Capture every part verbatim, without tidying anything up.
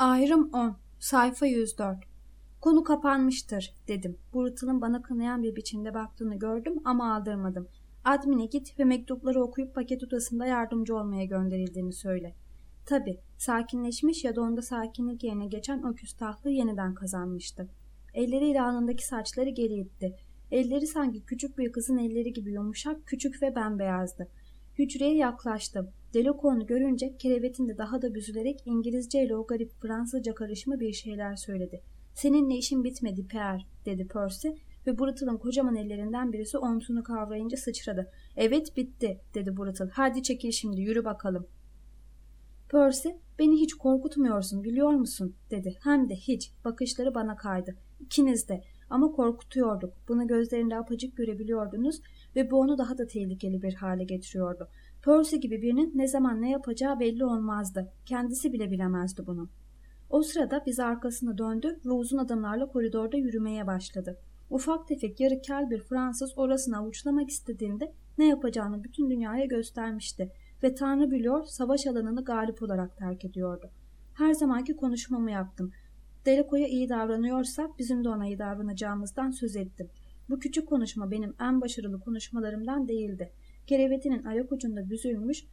Ayrım on. Sayfa yüz dört. Konu kapanmıştır dedim. Brutal'ın bana kınayan bir biçimde baktığını gördüm ama aldırmadım. Admin'e git ve mektupları okuyup paket odasında yardımcı olmaya gönderildiğini söyle. Tabii sakinleşmiş ya da onda sakinlik yerine geçen o küstahlığı yeniden kazanmıştı. Elleriyle alnındaki saçları geri itti. Elleri sanki küçük bir kızın elleri gibi yumuşak, küçük ve bembeyazdı. Hücreye yaklaştım. Delacour'u görünce kerevetinde daha da büzülerek İngilizce ile o garip Fransızca karışımı bir şeyler söyledi. "Seninle işim bitmedi Pierre," dedi Percy ve Brutal'ın kocaman ellerinden birisi omzunu kavrayınca sıçradı. "Evet bitti," dedi Brutal. "Hadi çekil şimdi, yürü bakalım." Percy, "Beni hiç korkutmuyorsun biliyor musun?" dedi. Hem de hiç. Bakışları bana kaydı. "İkiniz de. Ama korkutuyorduk. Bunu gözlerinde apacık görebiliyordunuz ve bu onu daha da tehlikeli bir hale getiriyordu. Percy gibi birinin ne zaman ne yapacağı belli olmazdı. Kendisi bile bilemezdi bunu." O sırada bize arkasını döndü ve uzun adımlarla koridorda yürümeye başladı. Ufak tefek yarı kel bir Fransız orasını avuçlamak istediğinde ne yapacağını bütün dünyaya göstermişti ve Tanrı biliyor savaş alanını galip olarak terk ediyordu. Her zamanki konuşmamı yaptım. Delacour'a iyi davranıyorsak bizim de ona iyi davranacağımızdan söz ettim. Bu küçük konuşma benim en başarılı konuşmalarımdan değildi. Kerevetinin ayak ucunda büzülmüş,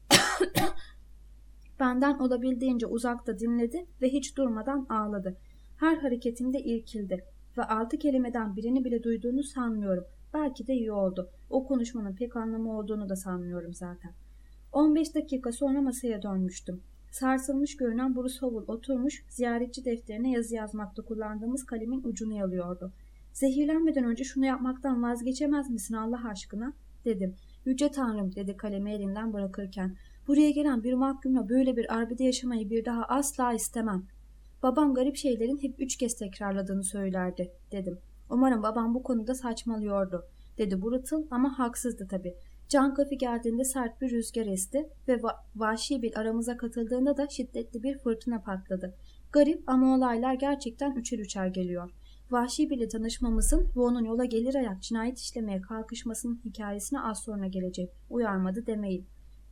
benden olabildiğince uzakta dinledi ve hiç durmadan ağladı. Her hareketinde irkildi ve altı kelimeden birini bile duyduğunu sanmıyorum. Belki de iyi oldu. O konuşmanın pek anlamı olduğunu da sanmıyorum zaten. on beş dakika sonra masaya dönmüştüm. Sarsılmış görünen Bruce Howell oturmuş, ziyaretçi defterine yazı yazmakta kullandığımız kalemin ucunu yalıyordu. "Zehirlenmeden önce şunu yapmaktan vazgeçemez misin Allah aşkına?" dedim. "Yüce Tanrım," dedi kalemi elinden bırakırken. "Buraya gelen bir mahkumla böyle bir arbede yaşamayı bir daha asla istemem. Babam garip şeylerin hep üç kez tekrarladığını söylerdi," dedim. "Umarım babam bu konuda saçmalıyordu," dedi Brutal, ama haksızdı tabii. Can Coffey geldiğinde sert bir rüzgar esti ve va- vahşi bir aramıza katıldığında da şiddetli bir fırtına patladı. Garip ama olaylar gerçekten üçer üçer geliyor. Vahşi bile tanışmamızın ve onun yola gelir ayak cinayet işlemeye kalkışmasının hikayesine az sonra gelecek. Uyarmadı demeyin.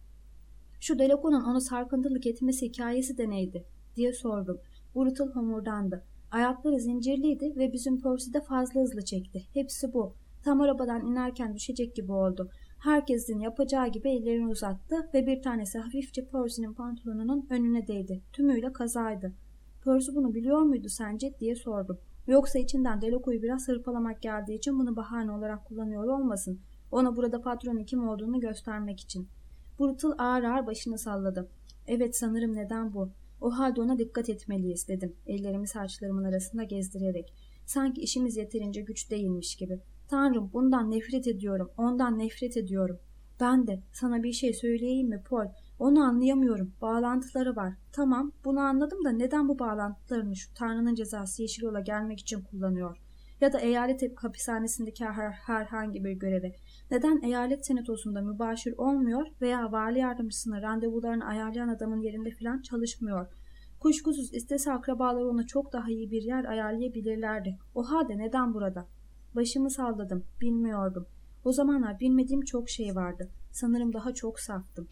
"Şu Delacour'un onu sarkıntılık etmesi hikayesi de neydi?" diye sordum. Brutal homurdandı. Ayakları zincirliydi ve bizim Percy de fazla hızlı çekti. Hepsi bu. Tam arabadan inerken düşecek gibi oldu. Herkesin yapacağı gibi ellerini uzattı ve bir tanesi hafifçe Percy'nin pantolonunun önüne değdi. Tümüyle kazaydı. "Percy bunu biliyor muydu sence?" diye sordum. "Yoksa içinden Delacour'u biraz hırpalamak geldiği için bunu bahane olarak kullanıyor olmasın? Ona burada patronun kim olduğunu göstermek için." Brutal ağır ağır başını salladı. "Evet, sanırım neden bu. O halde ona dikkat etmeliyiz," dedim ellerimi saçlarımın arasında gezdirerek. Sanki işimiz yeterince güç değilmiş gibi. "Tanrım, bundan nefret ediyorum. Ondan nefret ediyorum." "Ben de. Sana bir şey söyleyeyim mi Paul? Onu anlayamıyorum. Bağlantıları var. Tamam, bunu anladım da neden bu bağlantılarını şu Tanrı'nın cezası Yeşil Yol'a gelmek için kullanıyor? Ya da eyalet hapishanesindeki her, herhangi bir göreve. Neden eyalet senatosunda mübaşir olmuyor veya vali yardımcısına randevularını ayarlayan adamın yerinde filan çalışmıyor? Kuşkusuz istese akrabaları ona çok daha iyi bir yer ayarlayabilirlerdi. O halde neden burada?" Başımı salladım. Bilmiyordum. O zamanlar bilmediğim çok şey vardı. Sanırım daha çok saftım.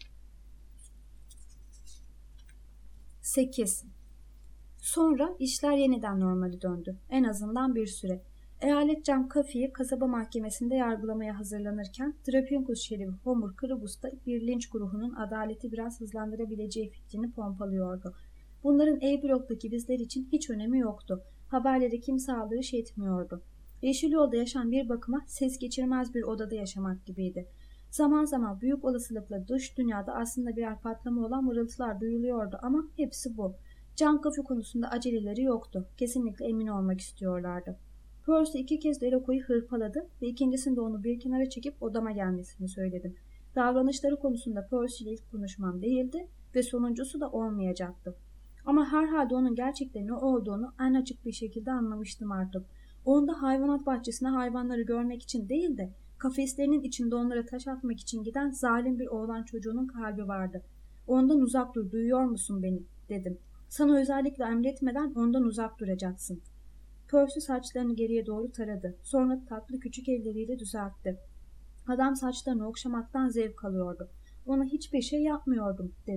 sekiz. Sonra işler yeniden normale döndü. En azından bir süre. Eyalet Can Coffey'i kasaba mahkemesinde yargılamaya hazırlanırken Trapiunkus şerifi Homer Kırıbus da bir linç grubunun adaleti biraz hızlandırabileceği fikrini pompalıyordu. Bunların A-bloktaki bizler için hiç önemi yoktu. Haberleri kimse aldırış etmiyordu. Yeşil Yolda yaşayan bir bakıma ses geçirmez bir odada yaşamak gibiydi. Zaman zaman büyük olasılıkla dış dünyada aslında birer patlama olan mırıltılar duyuluyordu ama hepsi bu. Can Coffey konusunda aceleleri yoktu. Kesinlikle emin olmak istiyorlardı. Percy iki kez Delacour'u hırpaladı ve ikincisinde onu bir kenara çekip odama gelmesini söyledim. Davranışları konusunda Percy ile ilk konuşmam değildi ve sonuncusu da olmayacaktı. Ama herhalde onun gerçekten ne olduğunu en açık bir şekilde anlamıştım artık. Onda hayvanat bahçesine hayvanları görmek için değil de kafeslerinin içinde onlara taş atmak için giden zalim bir oğlan çocuğunun kalbi vardı. "Ondan uzak dur, duyuyor musun beni?" dedim. "Sana özellikle emretmeden ondan uzak duracaksın." Percy saçlarını geriye doğru taradı. Sonra tatlı küçük elleriyle düzeltti. "Adam saçlarını okşamaktan zevk alıyordu. Ona hiçbir şey yapmıyordum," dedi.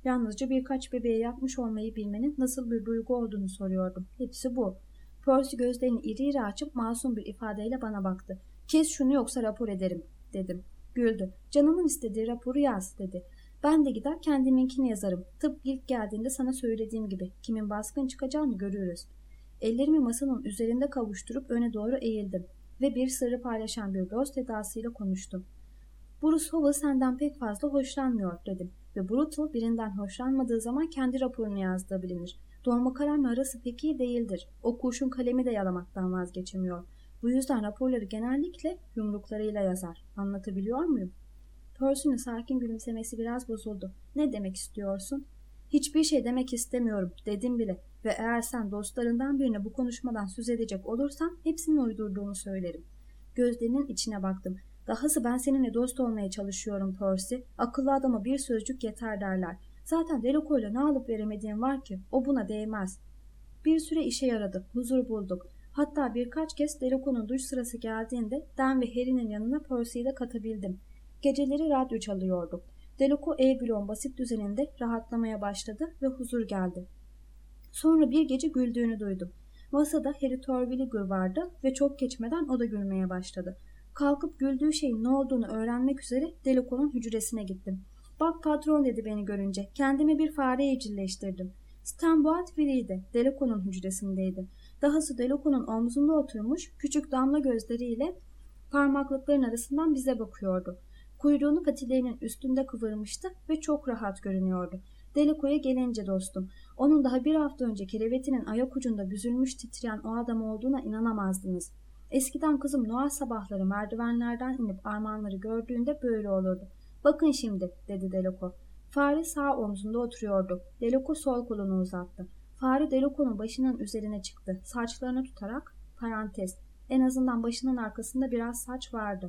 Yalnızca birkaç bebeğe yapmış olmayı bilmenin nasıl bir duygu olduğunu soruyordum. Hepsi bu. Percy gözlerini iri iri açıp masum bir ifadeyle bana baktı. Kes şunu yoksa rapor ederim, dedim. Güldü. Canımın istediği raporu yaz, dedi. Ben de gider kendiminkini yazarım. Tıpkı ilk geldiğinde sana söylediğim gibi kimin baskın çıkacağını görürüz. Ellerimi masanın üzerinde kavuşturup öne doğru eğildim ve bir sırrı paylaşan bir dost edasıyla konuştum. Bruce Howell senden pek fazla hoşlanmıyor, dedim ve Brutal birinden hoşlanmadığı zaman kendi raporunu yazdığı bilinir. Dolma kalemle arası pek iyi değildir. O kurşun kalemi de yalamaktan vazgeçemiyor. Bu yüzden raporları genellikle yumruklarıyla yazar. Anlatabiliyor muyum? Percy'nin sakin gülümsemesi biraz bozuldu. Ne demek istiyorsun? Hiçbir şey demek istemiyorum, dedim bile ve eğer sen dostlarından birine bu konuşmadan söz edecek olursan hepsinin uydurduğunu söylerim. Gözlerinin içine baktım. Dahası ben seninle dost olmaya çalışıyorum Percy. Akıllı adama bir sözcük yeter derler. Zaten Delacour'la ne alıp veremediğim var ki o buna değmez. Bir süre işe yaradı. Huzur bulduk. Hatta birkaç kez Delacour'un duş sırası geldiğinde Dan ve Harry'nin yanına Percy'yi de katabildim. Geceleri radyo çalıyorduk. Delacour E-bloğun basit düzeninde rahatlamaya başladı ve huzur geldi. Sonra bir gece güldüğünü duydum. Masada Harry Terwilliger vardı ve çok geçmeden o da gülmeye başladı. Kalkıp güldüğü şeyin ne olduğunu öğrenmek üzere Delacour'un hücresine gittim. Bak patron, dedi beni görünce. Kendimi bir fare evcilleştirdim. Stan Boatvilli'ydi. Delacour'un hücresindeydi. Dahası Delacour'un omzunda oturmuş, küçük damla gözleriyle parmaklıkların arasından bize bakıyordu. Kuyruğunu patilerinin üstünde kıvırmıştı ve çok rahat görünüyordu. Delacour'a gelince dostum, onun daha bir hafta önce kerevetinin ayak ucunda büzülmüş titreyen o adam olduğuna inanamazdınız. Eskiden kızım Noel sabahları merdivenlerden inip armağanları gördüğünde böyle olurdu. Bakın şimdi, dedi Delacour. Fare sağ omzunda oturuyordu. Delacour sol kolunu uzattı. Fare Delacour'un başının üzerine çıktı. Saçlarını tutarak, parantez, en azından başının arkasında biraz saç vardı.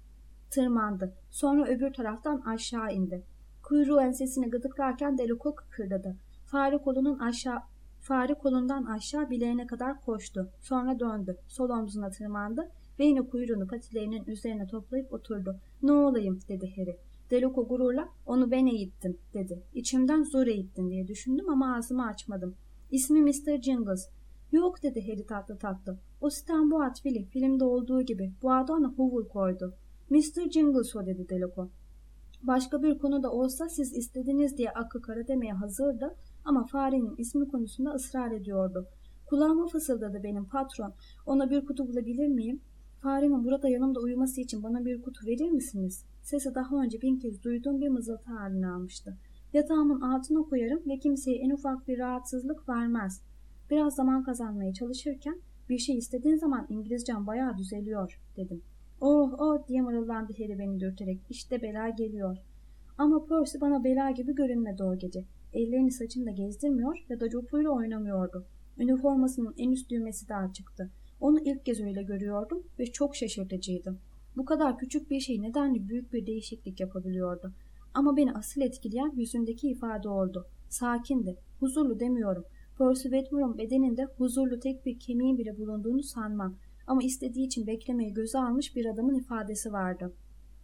Tırmandı. Sonra öbür taraftan aşağı indi. Kuyruğu ensesini gıdıklarken Delacour kıkırdadı. Fare kolunun aşağı Fare kolundan aşağı bileğine kadar koştu. Sonra döndü. Sol omzuna tırmandı ve yine kuyruğunu patilerinin üzerine toplayıp oturdu. Ne olayım, dedi Harry. Delacour gururla onu ben eğittim, dedi. İçimden zor eğittin diye düşündüm ama ağzımı açmadım. İsmi mister Jingles. Yok, dedi Harry tatlı tatlı. O Stan Boatvilli filmde olduğu gibi bu adı ona Howell koydu. mister Jingles o, dedi Delacour. Başka bir konuda olsa siz istediniz diye aklı kara demeye hazırdı ama farenin ismi konusunda ısrar ediyordu. Kulağıma fısıldadı benim patron. Ona bir kutu bulabilir miyim? Faremin burada yanımda uyuması için bana bir kutu verir misiniz? Sesi daha önce bin kez duyduğum bir mızıltı halini almıştı. Yatağımın altına koyarım ve kimseye en ufak bir rahatsızlık vermez. Biraz zaman kazanmaya çalışırken bir şey istediğin zaman İngilizcem bayağı düzeliyor, dedim. Oh oh diye mırıldandı Harry beni dürterek. İşte bela geliyor. Ama Percy bana bela gibi görünmedi o gece. Ellerini saçında gezdirmiyor ya da copuyla oynamıyordu. Üniformasının en üst düğmesi de açıktı. Onu ilk kez öyle görüyordum ve çok şaşırtıcıydı. Bu kadar küçük bir şey nedenli büyük bir değişiklik yapabiliyordu. Ama beni asıl etkileyen yüzündeki ifade oldu. Sakindi, huzurlu demiyorum. Percy Wetmore'un bedeninde huzurlu tek bir kemiğin bile bulunduğunu sanmam. Ama istediği için beklemeyi göze almış bir adamın ifadesi vardı.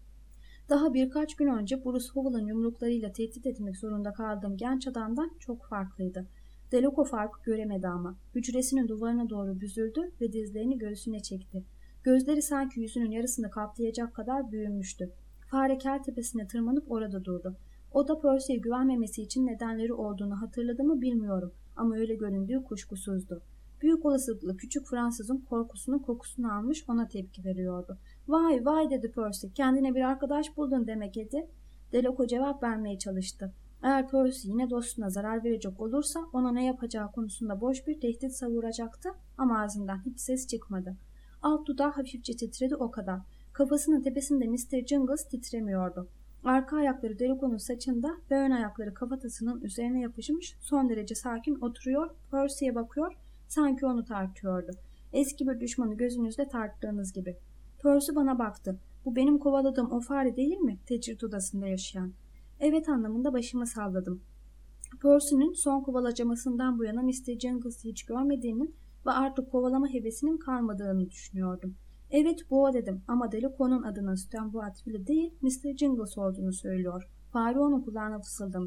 Daha birkaç gün önce Bruce Howell'ın yumruklarıyla tehdit etmek zorunda kaldığım genç adamdan çok farklıydı. Delacour farkı göremedi ama. Hücresinin duvarına doğru büzüldü ve dizlerini göğsüne çekti. Gözleri sanki yüzünün yarısını kaplayacak kadar büyümüştü. Fare kel tepesine tırmanıp orada durdu. O da Percy'ye güvenmemesi için nedenleri olduğunu hatırladı mı bilmiyorum ama öyle göründüğü kuşkusuzdu. Büyük olasılıkla küçük Fransızın korkusunun kokusunu almış ona tepki veriyordu. Vay vay, dedi Percy, kendine bir arkadaş buldun demek edi. Delacour cevap vermeye çalıştı. Eğer Percy yine dostuna zarar verecek olursa ona ne yapacağı konusunda boş bir tehdit savuracaktı ama ağzından hiç ses çıkmadı. Alt dudağı hafifçe titredi, o kadar. Kafasının tepesinde mister Jingles titremiyordu. Arka ayakları Delacour'un saçında ve ön ayakları kafatasının üzerine yapışmış, son derece sakin oturuyor, Percy'ye bakıyor, sanki onu tartıyordu. Eski bir düşmanı gözünüzde tarttığınız gibi. Percy bana baktı. Bu benim kovaladığım o fare değil mi? Tecrit odasında yaşayan. Evet anlamında başımı salladım. Percy'nin son kovalacamasından bu yana mister Jingles'ı hiç görmediğinin ve artık kovalama hevesinin kalmadığını düşünüyordum. Evet bu o, dedim ama Delacour'un adının Stan Boatvilli değil mister Jingles olduğunu söylüyor. Fare onun kulağına fısıldamış.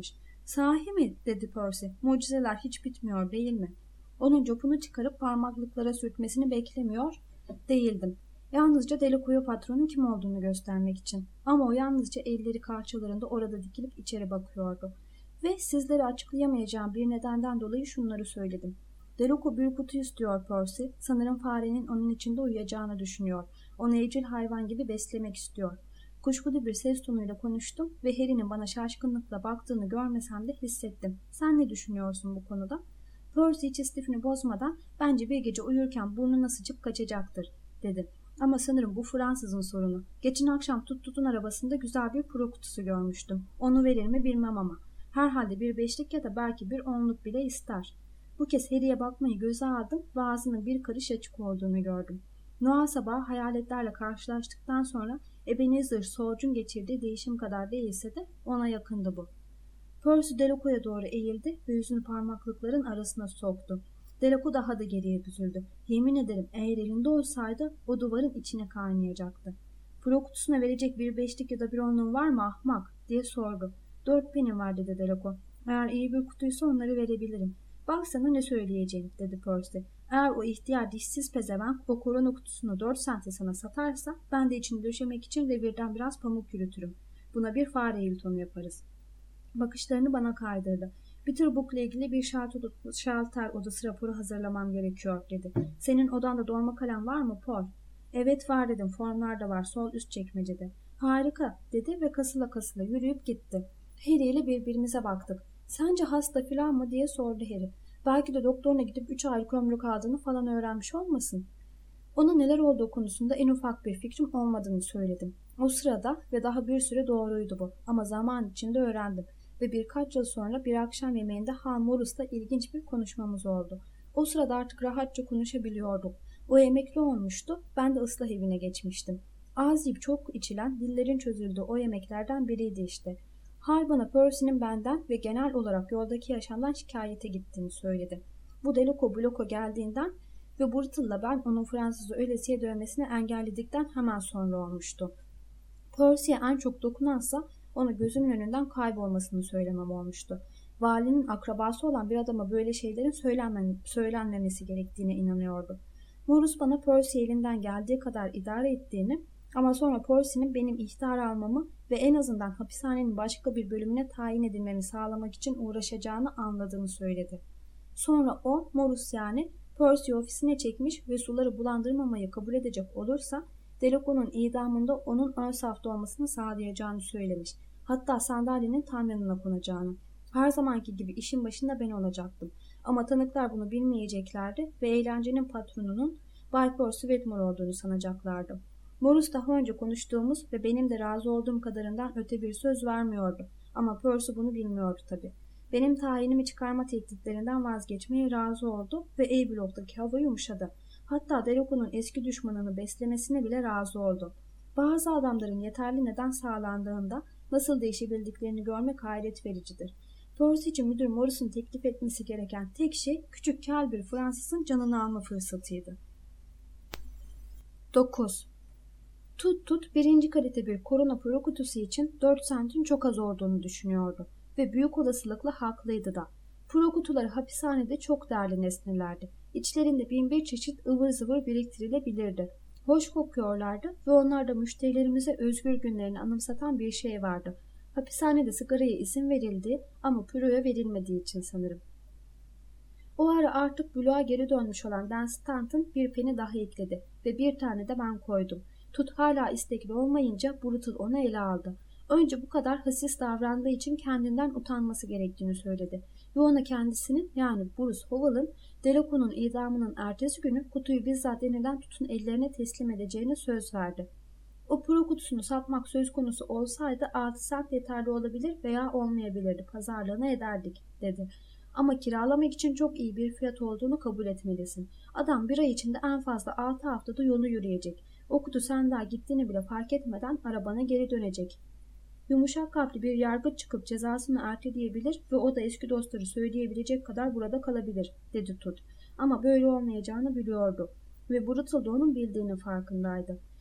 Sahi mi? Dedi Percy. Mucizeler hiç bitmiyor değil mi? Onun copunu çıkarıp parmaklıklara sürtmesini beklemiyor değildim. Yalnızca Delacour patronun kim olduğunu göstermek için. Ama o yalnızca elleri kalçalarında orada dikilip içeri bakıyordu. Ve sizlere açıklayamayacağım bir nedenden dolayı şunları söyledim. Delacour bir kutu istiyor Percy. Sanırım farenin onun içinde uyuyacağını düşünüyor. Onu evcil hayvan gibi beslemek istiyor. Kuşkulu bir ses tonuyla konuştum ve Harry'nin bana şaşkınlıkla baktığını görmesem de hissettim. Sen ne düşünüyorsun bu konuda? Percy hiç istifini bozmadan bence bir gece uyurken burnuna sıçıp kaçacaktır dedi. Ama sanırım bu Fransızın sorunu. Geçen akşam Tut Tut'un arabasında güzel bir pro kutusu görmüştüm. Onu verir mi bilmem ama. Herhalde bir beşlik ya da belki bir onluk bile ister. Bu kez Harry'e bakmayı göze aldım ve ağzının bir karış açık olduğunu gördüm. Noel sabahı hayaletlerle karşılaştıktan sonra Ebenezer Scrooge'un geçirdiği değişim kadar değilse de ona yakındı bu. Percy Delacour'a doğru eğildi ve yüzünü parmaklıkların arasına soktu. Delacour daha da geriye büzüldü. Yemin ederim eğer elinde olsaydı o duvarın içine kaynayacaktı. Pro kutusuna verecek bir beşlik ya da bir onluğun var mı ahmak diye sordu. Dört penim var dedi Delacour. Eğer iyi bir kutuysa onları verebilirim. Bak sana ne söyleyeceğim dedi Percy. Eğer o ihtiyar dişsiz pezevenk o korona kutusunu dört sente sana satarsa ben de içini döşemek için revirden biraz pamuk yürütürüm. Buna bir fare Hilton'u yaparız. Bakışlarını bana kaydırdı. Bir tür bukla ilgili bir şalter odası raporu hazırlamam gerekiyor dedi. Senin odanda dolma kalem var mı Paul? Evet var dedim. Formlar da var. Sol üst çekmecede. Harika dedi ve kasıla kasıla yürüyüp gitti. Harry ile birbirimize baktık. Sence hasta falan mı diye sordu Harry. Belki de doktoruna gidip üç aylık ömrü kaldığını falan öğrenmiş olmasın. Ona neler olduğu konusunda en ufak bir fikrim olmadığını söyledim. O sırada ve daha bir süre doğruydu bu ama zaman içinde öğrendim. Ve birkaç yıl sonra bir akşam yemeğinde Han Morris'la ilginç bir konuşmamız oldu. O sırada artık rahatça konuşabiliyorduk. O emekli olmuştu, ben de ıslah evine geçmiştim. Az yiyip çok içilen, dillerin çözüldüğü o yemeklerden biriydi işte. Hal bana Percy'nin benden ve genel olarak yoldaki yaşamdan şikayete gittiğini söyledi. Bu Delacour Bloko geldiğinden ve Brittle'la ben onun Fransız'ı ölesiye dövmesini engelledikten hemen sonra olmuştu. Percy'ye en çok dokunansa ona gözümün önünden kaybolmasını söylemem olmuştu. Valinin akrabası olan bir adama böyle şeylerin söylenmemesi gerektiğine inanıyordu. Morris bana Percy elinden geldiği kadar idare ettiğini ama sonra Percy'nin benim ihtar almamı ve en azından hapishanenin başka bir bölümüne tayin edilmemi sağlamak için uğraşacağını anladığını söyledi. Sonra o, Morris yani, Percy'yi ofisine çekmiş ve suları bulandırmamayı kabul edecek olursa Delacour'un idamında onun ön safta olmasını sağlayacağını söylemiş. Hatta sandalyenin tam yanına konacağını. Her zamanki gibi işin başında ben olacaktım. Ama tanıklar bunu bilmeyeceklerdi ve eğlencenin patronunun Bay Percy Wetmore olduğunu sanacaklardı. Morris daha önce konuştuğumuz ve benim de razı olduğum kadarından öte bir söz vermiyordu. Ama Percy bunu bilmiyordu tabii. Benim tayinimi çıkarma tehditlerinden vazgeçmeye razı oldu ve A-bloktaki hava yumuşadı. Hatta Delacour'un eski düşmanını beslemesine bile razı oldu. Bazı adamların yeterli neden sağlandığında nasıl değişebildiklerini görmek hayret vericidir. Percy için müdür Morris'un teklif etmesi gereken tek şey küçük kel bir Fransızın canını alma fırsatıydı. dokuz. Tut Tut birinci kalite bir korona pro kutusu için dört sentin çok az olduğunu düşünüyordu ve büyük olasılıkla haklıydı da. Pro kutuları hapishanede çok değerli nesnelerdi. İçlerinde bin bir çeşit ıvır zıvır biriktirilebilirdi. Hoş kokuyorlardı ve onlarda müşterilerimize özgür günlerini anımsatan bir şey vardı. Hapishanede sigaraya izin verildiği ama püroya verilmediği için sanırım. O ara artık buluğa geri dönmüş olan Dan Stanton bir peni daha ekledi ve bir tane de ben koydum. Tut hala istekli olmayınca Brutal onu ele aldı. Önce bu kadar hassiz davrandığı için kendinden utanması gerektiğini söyledi. Ve ona kendisinin yani Bruce Howell'ın Delacour'un idamının ertesi günü kutuyu bizzat yeniden Tut'un ellerine teslim edeceğine söz verdi. O pro kutusunu satmak söz konusu olsaydı altı sent yeterli olabilir veya olmayabilirdi. Pazarlığını ederdik dedi. Ama kiralamak için çok iyi bir fiyat olduğunu kabul etmelisin. Adam bir ay içinde en fazla altı haftada yolu yürüyecek. O kutu sen daha gittiğini bile fark etmeden arabana geri dönecek. Yumuşak kalpli bir yargıç çıkıp cezasını erteleyebilir ve o da eski dostları söyleyebilecek kadar burada kalabilir, dedi Tut. Ama böyle olmayacağını biliyordu ve Brutal da onun bildiğinin farkındaydı.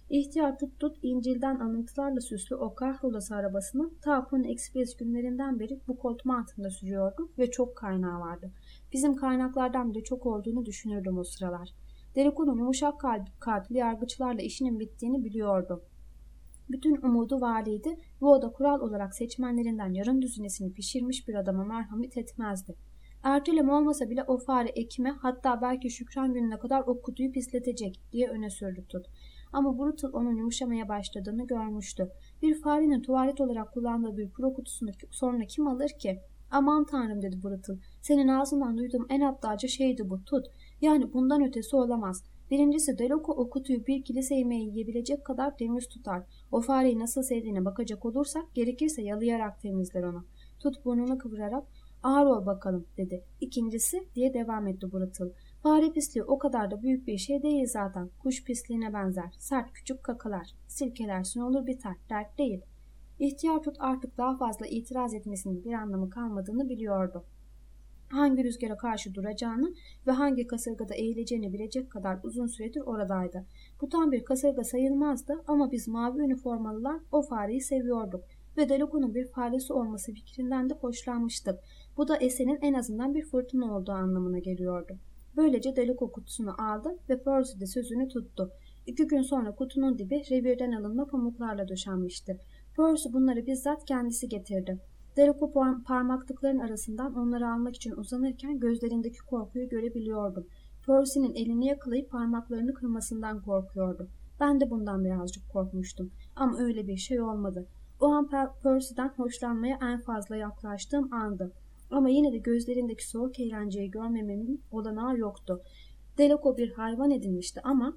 İhtiyar tut tut İncil'den alıntılarla süslü o kahrolası arabasını ta Pony Express günlerinden beri bu koltuğum altında sürüyordu ve çok kaynağı vardı. Bizim kaynaklardan bile çok olduğunu düşünürdüm o sıralar. Deliko'nun yumuşak kalp, kalpli yargıçlarla işinin bittiğini biliyordu. Bütün umudu valiydi ve o da kural olarak seçmenlerinden yarım düzinesini pişirmiş bir adama merhamet etmezdi. Erteleme olmasa bile o fare ekime, hatta belki Şükran gününe kadar o kutuyu pisletecek diye öne sürdü Tut. Ama Brutal onun yumuşamaya başladığını görmüştü. Bir farenin tuvalet olarak kullandığı bir pro kutusunu sonra kim alır ki? Aman tanrım dedi Brutal. Senin ağzından duyduğum en aptalca şeydi bu Tut. Yani bundan ötesi olamaz. Birincisi Deloko o kutuyu bir kilise yemeği yiyebilecek kadar temiz tutar. O fareyi nasıl sevdiğine bakacak olursak gerekirse yalayarak temizler onu. Tut burnunu kıvırarak ağır ol bakalım dedi. İkincisi diye devam etti Brutal. Fare pisliği o kadar da büyük bir şey değil zaten. Kuş pisliğine benzer. Sert küçük kakalar. Silkelersin olur biter. Dert değil. İhtiyar Tut artık daha fazla itiraz etmesinin bir anlamı kalmadığını biliyordu. Hangi rüzgara karşı duracağını ve hangi kasırgada eğileceğini bilecek kadar uzun süredir oradaydı. Bu tam bir kasırga sayılmazdı ama biz mavi üniformalılar o fareyi seviyorduk ve Deliko'nun bir faresi olması fikrinden de hoşlanmıştık. Bu da eserin en azından bir fırtına olduğu anlamına geliyordu. Böylece Deliko kutusunu aldı ve Percy de sözünü tuttu. İki gün sonra kutunun dibi revirden alınma pamuklarla döşenmişti. Percy bunları bizzat kendisi getirdi. Deliko parmaklıkların arasından onları almak için uzanırken gözlerindeki korkuyu görebiliyordum. Percy'nin elini yakalayıp parmaklarını kırmasından korkuyordu. Ben de bundan birazcık korkmuştum. Ama öyle bir şey olmadı. O an Percy'den hoşlanmaya en fazla yaklaştığım andı. Ama yine de gözlerindeki soğuk eğlenceyi görmememin olanağı yoktu. Deliko bir hayvan edinmişti ama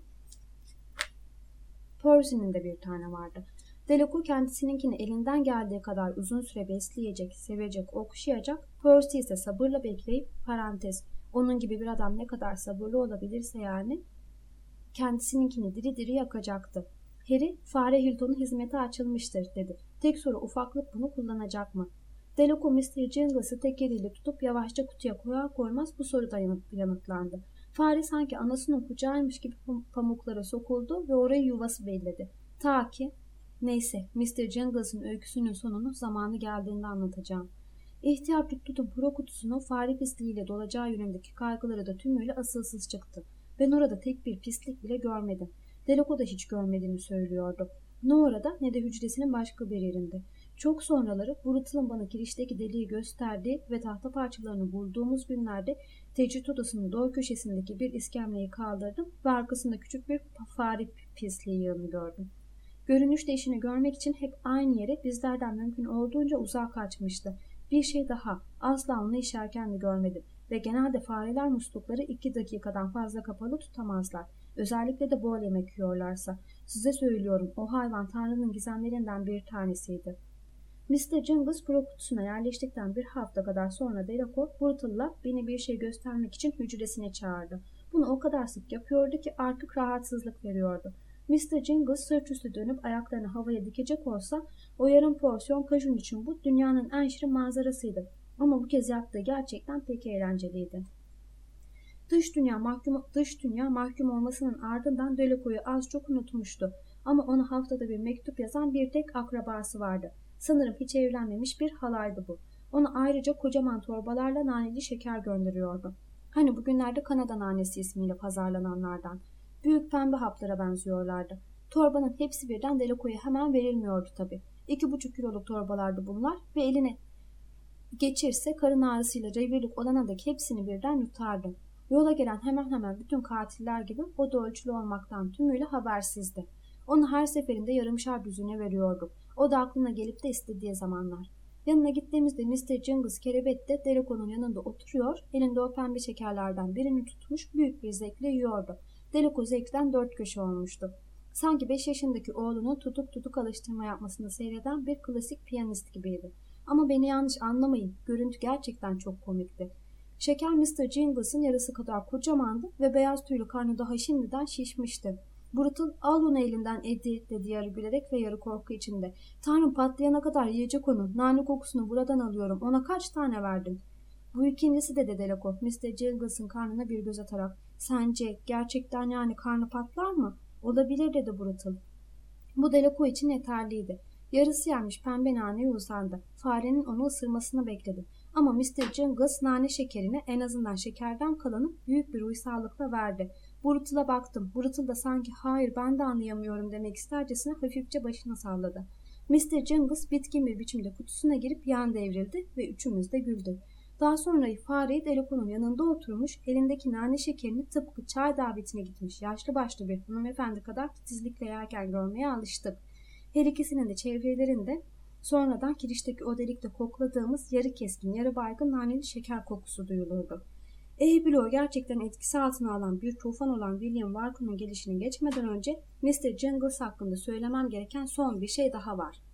Percy'nin de bir tane vardı. Deliko kendisininkini elinden geldiği kadar uzun süre besleyecek, sevecek, okşayacak, Percy ise sabırla bekleyip, parantez, onun gibi bir adam ne kadar sabırlı olabilirse yani, kendisininkini diri diri yakacaktı. Harry, fare Hilton'un hizmete açılmıştır dedi. Tek soru ufaklık bunu kullanacak mı? Deliko mister Jingles'ı tek eliyle tutup yavaşça kutuya koyar koymaz bu soruda yanıtlandı. Fare sanki anasının kucağıymış gibi pamuklara sokuldu ve orayı yuvası belledi. Ta ki, neyse mister Jingles'ın öyküsünün sonunu zamanı geldiğinde anlatacağım. İhtiyar tuttuğu pro kutusunu fare pisliğiyle dolacağı yönündeki kaygıları da tümüyle asılsız çıktı. Ben orada tek bir pislik bile görmedim. Deliko da hiç görmediğini söylüyordu. Ne orada ne de hücresinin başka bir yerinde. Çok sonraları Brutal'ın bana girişteki deliği gösterdiği ve tahta parçalarını bulduğumuz günlerde tecrit odasının doğu köşesindeki bir iskemleyi kaldırdım ve arkasında küçük bir fare pisliği yığını gördüm. Görünüşte işini görmek için hep aynı yere bizlerden mümkün olduğunca uzağa kaçmıştı. Bir şey daha, asla onu işerken de görmedim ve genelde fareler muslukları iki dakikadan fazla kapalı tutamazlar. Özellikle de bol yemek yiyorlarsa. Size söylüyorum, o hayvan Tanrı'nın gizemlerinden bir tanesiydi. mister Jingles pro kutusuna yerleştikten bir hafta kadar sonra Deliko, Brutal'la beni bir şey göstermek için hücresine çağırdı. Bunu o kadar sık yapıyordu ki artık rahatsızlık veriyordu. mister Jingles sırt üstü dönüp ayaklarını havaya dikecek olsa o yarım porsiyon kajun için bu dünyanın en şirin manzarasıydı. Ama bu kez yaptığı gerçekten pek eğlenceliydi. Dış dünya mahkum, dış dünya mahkum olmasının ardından Deliko'yu az çok unutmuştu. Ama ona haftada bir mektup yazan bir tek akrabası vardı. Sanırım hiç evlenmemiş bir halaydı bu. Ona ayrıca kocaman torbalarla naneli şeker gönderiyordu. Hani bugünlerde Kanada nanesi ismiyle pazarlananlardan. Büyük pembe haplara benziyorlardı. Torbanın hepsi birden Deliko'ya hemen verilmiyordu tabii. İki buçuk kiloluk torbalardı bunlar ve eline geçirse karın ağrısıyla revirlik olana dek hepsini birden yutardı. Yola gelen hemen hemen bütün katiller gibi o da ölçülü olmaktan tümüyle habersizdi. Onu her seferinde yarımşar düzüne veriyorduk. O da aklına gelip de istediği zamanlar. Yanına gittiğimizde mister Jingles kerebette Deliko'nun yanında oturuyor, elinde o pembe şekerlerden birini tutmuş büyük bir zevkle yiyordu. Deliko zevkten dört köşe olmuştu. Sanki beş yaşındaki oğlunun tutuk tutuk alıştırma yapmasını seyreden bir klasik piyanist gibiydi. Ama beni yanlış anlamayın, görüntü gerçekten çok komikti. Şeker mister Jingles'ın yarısı kadar kocamandı ve beyaz tüylü karnı daha şimdiden şişmişti. Brutal, al onu elinden Eddie dedi yarı gülerek ve yarı korku içinde. Tanrım patlayana kadar yiyecek onu, nane kokusunu buradan alıyorum, ona kaç tane verdin? Bu ikincisi de Deliko, mister Jingles'ın karnına bir göz atarak. Sence gerçekten yani karnı patlar mı? Olabilir dedi Brutal. Bu Delacour için yeterliydi. Yarısı yenmiş pembe naneye uzandı. Farenin onu ısırmasını bekledi. Ama mister Jingles nane şekerini, en azından şekerden kalanı, büyük bir uysallıkla verdi. Brutal'a baktım. Brutal da sanki hayır ben de anlayamıyorum demek istercesine hafifçe başını salladı. mister Jingles bitkin bir biçimde kutusuna girip yan devrildi ve üçümüz de güldük. Daha sonra fareyi Delacour'un yanında oturmuş, elindeki nane şekerini tıpkı çay davetine gitmiş yaşlı başlı bir hanımefendi kadar titizlikle yerken görmeye alıştık. Her ikisinin de çevrelerinde sonradan kirişteki o delikte kokladığımız yarı keskin, yarı baygın naneli şeker kokusu duyulurdu. Eybilo gerçekten etkisi altına alan bir tufan olan William Warco'nun gelişine geçmeden önce mister Jingles hakkında söylemem gereken son bir şey daha var.